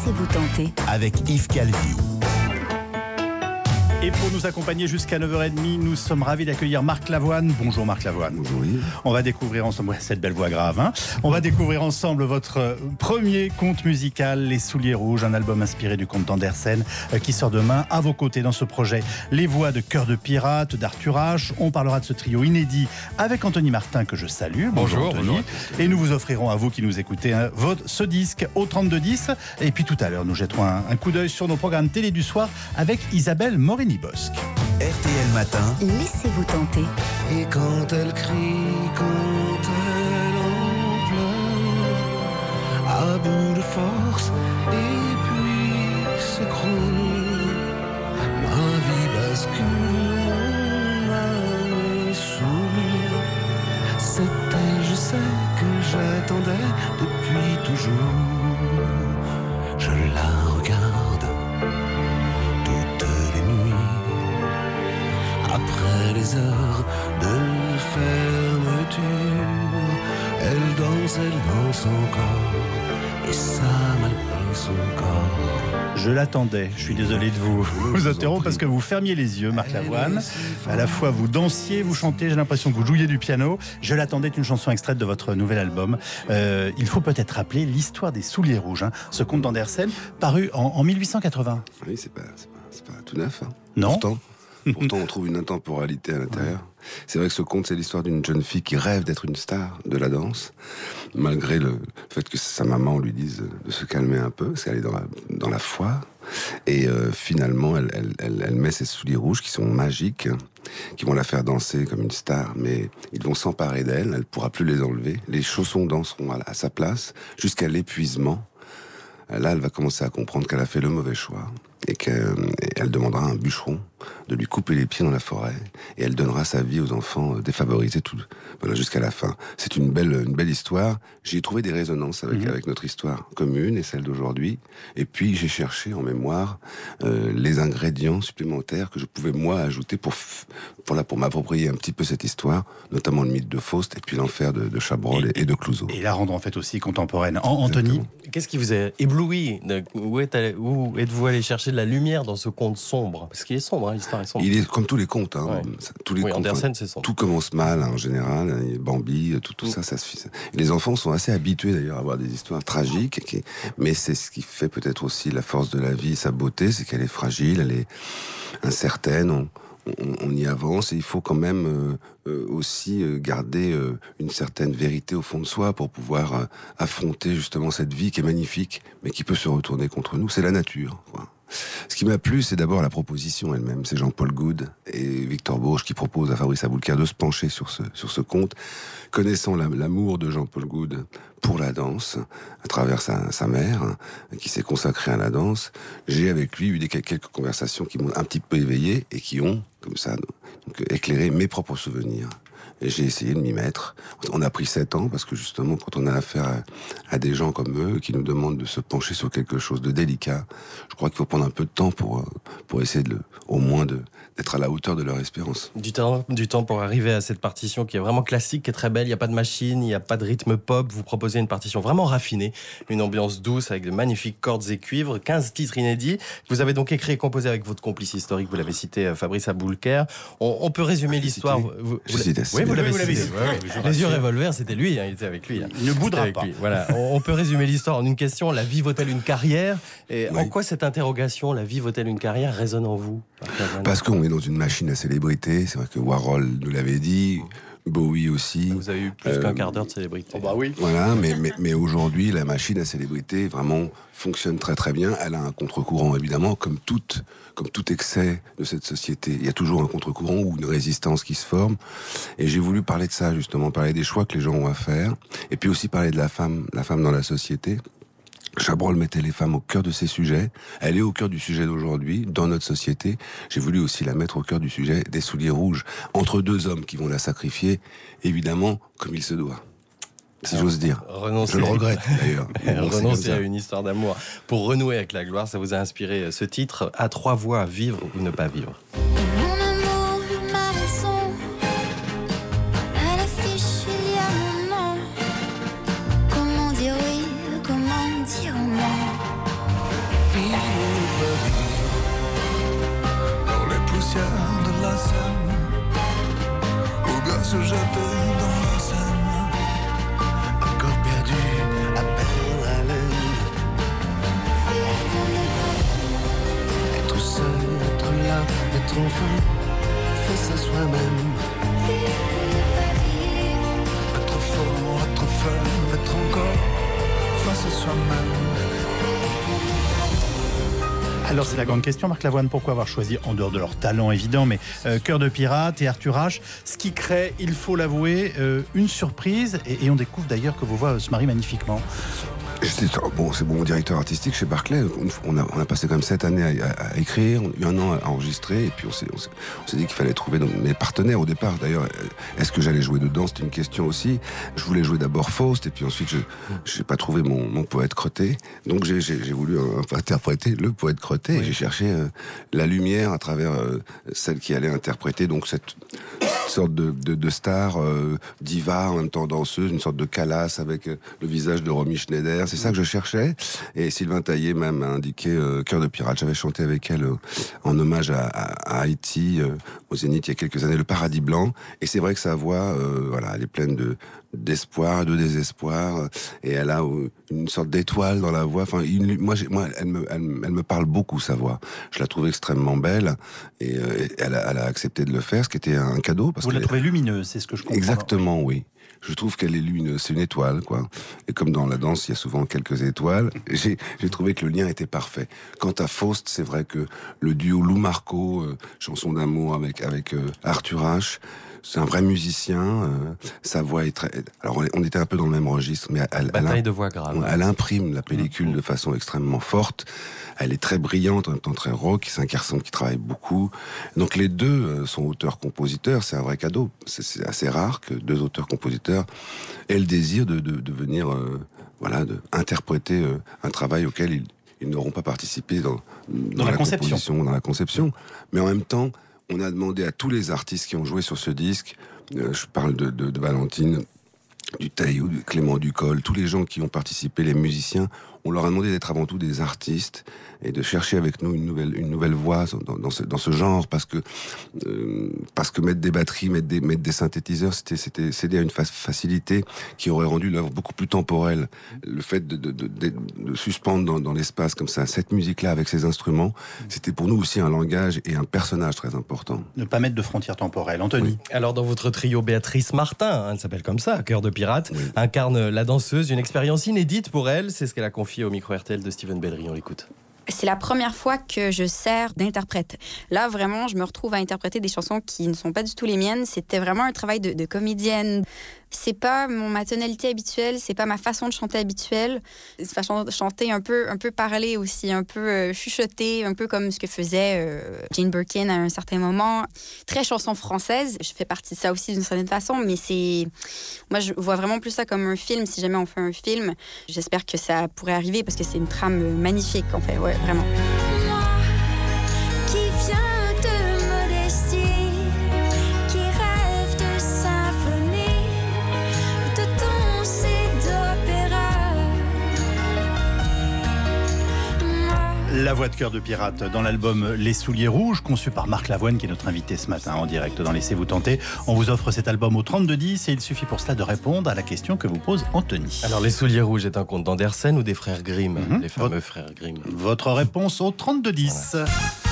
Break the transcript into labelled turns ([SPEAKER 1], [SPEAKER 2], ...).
[SPEAKER 1] Laissez-vous tenter.
[SPEAKER 2] Avec Yves Calvi.
[SPEAKER 3] Et pour nous accompagner jusqu'à 9h30, nous sommes ravis d'accueillir Marc Lavoine. Bonjour Marc Lavoine.
[SPEAKER 4] Bonjour Yves.
[SPEAKER 3] On va découvrir ensemble, cette belle voix grave, hein. On va découvrir ensemble votre premier conte musical, Les Souliers Rouges, un album inspiré du conte d'Andersen qui sort demain. À vos côtés dans ce projet, les voix de Cœur de Pirate, d'Arthur H. On parlera de ce trio inédit avec Anthony Martin que je salue. Bonjour Anthony. Bonjour. Et nous vous offrirons à vous qui nous écoutez ce disque au 3210. Et puis tout à l'heure, nous jetterons un coup d'œil sur nos programmes télé du soir avec Isabelle Morini-Bosque.
[SPEAKER 2] RTL Matin.
[SPEAKER 1] Laissez-vous tenter.
[SPEAKER 4] Et quand elle crie, quand elle en pleure, à bout de force, et puis s'écroule, ma vie bascule, mon âme saoule. C'est elle, je sais que j'attendais depuis toujours. Je la regarde toutes les nuits. Après les heures de fermeture, elle danse encore, et ça malgré son corps.
[SPEAKER 3] Je l'attendais, je suis désolé de vous interrompre parce que vous fermiez les yeux, Marc Lavoine. À la fois vous dansiez, vous chantez, j'ai l'impression que vous jouiez du piano. Je l'attendais est une chanson extraite de votre nouvel album. Il faut peut-être rappeler l'histoire des Souliers Rouges, hein, ce conte d'Andersen, paru en 1880.
[SPEAKER 4] Oui, c'est pas tout neuf. Hein.
[SPEAKER 3] Non.
[SPEAKER 4] Pourtant, on trouve une intemporalité à l'intérieur. C'est vrai que ce conte, c'est l'histoire d'une jeune fille qui rêve d'être une star de la danse, malgré le fait que sa maman lui dise de se calmer un peu, parce qu'elle est dans la foire. Et finalement, elle met ses souliers rouges qui sont magiques, qui vont la faire danser comme une star, mais ils vont s'emparer d'elle, elle ne pourra plus les enlever. Les chaussons danseront à sa place, jusqu'à l'épuisement. Là, elle va commencer à comprendre qu'elle a fait le mauvais choix et qu'elle demandera à un bûcheron de lui couper les pieds dans la forêt et elle donnera sa vie aux enfants défavorisés jusqu'à la fin. C'est une belle histoire. J'y ai trouvé des résonances avec notre histoire commune et celle d'aujourd'hui. Et puis, j'ai cherché en mémoire les ingrédients supplémentaires que je pouvais, moi, ajouter pour m'approprier un petit peu cette histoire, notamment le mythe de Faust et puis l'enfer de Chabrol et de Clouseau.
[SPEAKER 3] Et la rendre en fait aussi contemporaine. Anthony,
[SPEAKER 5] qu'est-ce qui vous a ébloui? Où êtes-vous allé chercher de la lumière dans ce conte sombre? Parce qu'il est sombre, hein, l'histoire est sombre.
[SPEAKER 4] Il est comme tous les contes. Hein.
[SPEAKER 5] Ouais.
[SPEAKER 4] Tous les contes,
[SPEAKER 5] Andersen, c'est sombre.
[SPEAKER 4] Tout commence mal, hein, en général. Bambi, tout ça suffit. Les enfants sont assez habitués d'ailleurs à avoir des histoires tragiques. Mais c'est ce qui fait peut-être aussi la force de la vie, sa beauté, c'est qu'elle est fragile, elle est incertaine. On y avance et il faut quand même aussi garder une certaine vérité au fond de soi pour pouvoir affronter justement cette vie qui est magnifique, mais qui peut se retourner contre nous. C'est la nature, quoi. Ce qui m'a plu, c'est d'abord la proposition elle-même. C'est Jean-Paul Goude et Victor Bourges qui proposent à Fabrice Aboulker de se pencher sur ce conte. Connaissant l'amour de Jean-Paul Goude pour la danse, à travers sa mère, qui s'est consacrée à la danse, j'ai avec lui eu quelques conversations qui m'ont un petit peu éveillé et qui ont, comme ça, donc, éclairé mes propres souvenirs. Et j'ai essayé de m'y mettre. On a pris 7 ans parce que justement, quand on a affaire à des gens comme eux qui nous demandent de se pencher sur quelque chose de délicat, je crois qu'il faut prendre un peu de temps pour essayer au moins d'être à la hauteur de leur espérance.
[SPEAKER 5] Du temps pour arriver à cette partition qui est vraiment classique, qui est très belle. Il n'y a pas de machine, il n'y a pas de rythme pop. Vous proposez une partition vraiment raffinée, une ambiance douce avec de magnifiques cordes et cuivres, 15 titres inédits. Vous avez donc écrit et composé avec votre complice historique, vous l'avez cité, Fabrice Aboulker. On peut résumer l'histoire. Vous l'avez cité. Les yeux revolver, c'était lui, hein, il était avec lui. Hein.
[SPEAKER 3] Il ne boudera pas.
[SPEAKER 5] Voilà. On peut résumer l'histoire en une question. La vie vaut-elle une carrière? Et en quoi cette interrogation, la vie vaut-elle une carrière, résonne en vous?
[SPEAKER 4] Parce qu'on est dans une machine à célébrité. C'est vrai que Warhol nous l'avait dit. Bowie aussi.
[SPEAKER 5] Vous avez eu plus qu'un quart d'heure de célébrité.
[SPEAKER 3] Oh bah oui.
[SPEAKER 4] Voilà, mais aujourd'hui, la machine à célébrité vraiment fonctionne très très bien. Elle a un contre-courant, évidemment, comme tout excès de cette société. Il y a toujours un contre-courant ou une résistance qui se forme. Et j'ai voulu parler de ça, justement, parler des choix que les gens ont à faire. Et puis aussi parler de la femme dans la société. Chabrol mettait les femmes au cœur de ses sujets. Elle est au cœur du sujet d'aujourd'hui, dans notre société. J'ai voulu aussi la mettre au cœur du sujet des Souliers Rouges, entre deux hommes qui vont la sacrifier, évidemment, comme il se doit. Si j'ose dire. Je le regrette, d'ailleurs.
[SPEAKER 5] Renoncer à une histoire d'amour pour renouer avec la gloire, ça vous a inspiré ce titre, À 3 voix, vivre ou ne pas vivre.
[SPEAKER 4] être enfin face à soi-même. Être fort, être faible, être encore face à soi-même.
[SPEAKER 3] Alors c'est la grande question, Marc Lavoine, pourquoi avoir choisi, en dehors de leur talent évident, mais Cœur de pirate et Arthur H, ce qui crée, il faut l'avouer, une surprise, et on découvre d'ailleurs que vos voix se marient magnifiquement.
[SPEAKER 4] Bon, c'est mon directeur artistique chez Barclay. On a passé quand même 7 années à écrire, on a eu 1 an à enregistrer, et puis on s'est dit qu'il fallait trouver mes partenaires au départ. D'ailleurs, est-ce que j'allais jouer dedans? C'était une question aussi. Je voulais jouer d'abord Faust, et puis ensuite je n'ai pas trouvé mon poète crotté. Donc j'ai voulu interpréter le poète crotté, et j'ai cherché la lumière à travers celle qui allait interpréter donc cette sorte de star diva, en même temps danseuse, une sorte de Calas avec le visage de Romy Schneider. C'est ça que je cherchais. Et Sylvain Taillé même m'a indiqué Cœur de pirate. J'avais chanté avec elle en hommage à Haïti, au Zénith, il y a quelques années, Le Paradis Blanc. Et c'est vrai que sa voix, voilà, elle est pleine d'espoir, de désespoir, et elle a une sorte d'étoile dans la voix. Enfin, elle me parle beaucoup, sa voix. Je la trouve extrêmement belle, et elle a accepté de le faire, ce qui était un cadeau. Parce
[SPEAKER 3] Vous la trouvez lumineuse, c'est ce que je comprends.
[SPEAKER 4] Exactement, oui. Je trouve qu'elle est lumineuse, c'est une étoile, quoi. Et comme dans la danse, il y a souvent quelques étoiles, j'ai trouvé que le lien était parfait. Quant à Faust, c'est vrai que le duo Lou Marco, chanson d'amour avec Arthur H, c'est un vrai musicien, sa voix est très... Alors on était un peu dans le même registre, mais
[SPEAKER 5] Bataille de voix grave.
[SPEAKER 4] Elle imprime la pellicule de façon extrêmement forte. Elle est très brillante, en même temps très rock. C'est un garçon qui travaille beaucoup. Donc les deux sont auteurs-compositeurs. C'est un vrai cadeau. C'est assez rare que 2 auteurs-compositeurs aient le désir de venir interpréter un travail auquel ils n'auront pas participé dans la composition, dans la conception. Mais en même temps, on a demandé à tous les artistes qui ont joué sur ce disque, je parle de Valentine, du Taillou, de Clément Ducol, tous les gens qui ont participé, les musiciens, on leur a demandé d'être avant tout des artistes et de chercher avec nous une nouvelle voix dans ce genre, parce que mettre des batteries, mettre des synthétiseurs, c'était céder à une facilité qui aurait rendu l'œuvre beaucoup plus temporelle. Le fait de suspendre dans l'espace comme ça cette musique-là avec ces instruments, c'était pour nous aussi un langage et un personnage très important.
[SPEAKER 3] Ne pas mettre de frontières temporelles. Anthony.
[SPEAKER 5] Oui. Alors dans votre trio, Béatrice Martin, elle s'appelle comme ça, Cœur de pirate, incarne la danseuse, une expérience inédite pour elle, c'est ce qu'elle a confié au micro RTL de Steven Bellery, on l'écoute.
[SPEAKER 1] C'est la première fois que je sers d'interprète. Là, vraiment, je me retrouve à interpréter des chansons qui ne sont pas du tout les miennes. C'était vraiment un travail de comédienne. C'est pas ma tonalité habituelle, c'est pas ma façon de chanter habituelle. C'est façon de chanter un peu parler aussi, un peu chuchoter, un peu comme ce que faisait Jane Birkin à un certain moment. Très chanson française, je fais partie de ça aussi d'une certaine façon, mais moi je vois vraiment plus ça comme un film. Si jamais on fait un film, j'espère que ça pourrait arriver parce que c'est une trame magnifique en fait, ouais, vraiment.
[SPEAKER 3] La voix de Cœur de pirate dans l'album Les Souliers Rouges, conçu par Marc Lavoine, qui est notre invité ce matin en direct dans Laissez-vous tenter. On vous offre cet album au 3210 et il suffit pour cela de répondre à la question que vous pose Anthony.
[SPEAKER 5] Alors Les Souliers Rouges est un conte d'Andersen ou des frères Grimm, les fameux frères Grimm?
[SPEAKER 3] Votre réponse au 3210. Voilà.